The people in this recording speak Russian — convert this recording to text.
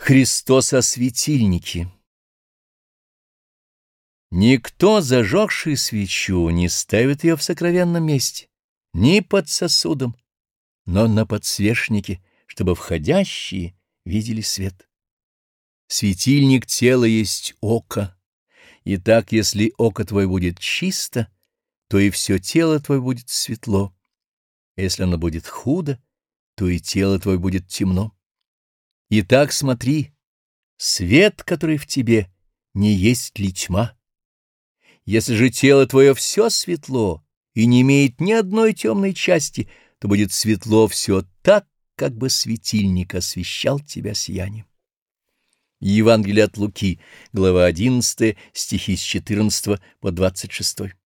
Христос о светильнике. Никто, зажегший свечу, не ставит ее в сокровенном месте, ни под сосудом, но на подсвечнике, чтобы входящие видели свет. Светильник тела есть око, и так, если око твое будет чисто, то и все тело твое будет светло, а если оно будет худо, то и тело твое будет темно. Итак, смотри, свет, который в тебе, не есть ли тьма? Если же тело твое все светло и не имеет ни одной темной части, то будет светло все так, как бы светильник освещал тебя сиянием. Евангелие от Луки, глава 11, стихи с 14 по 26.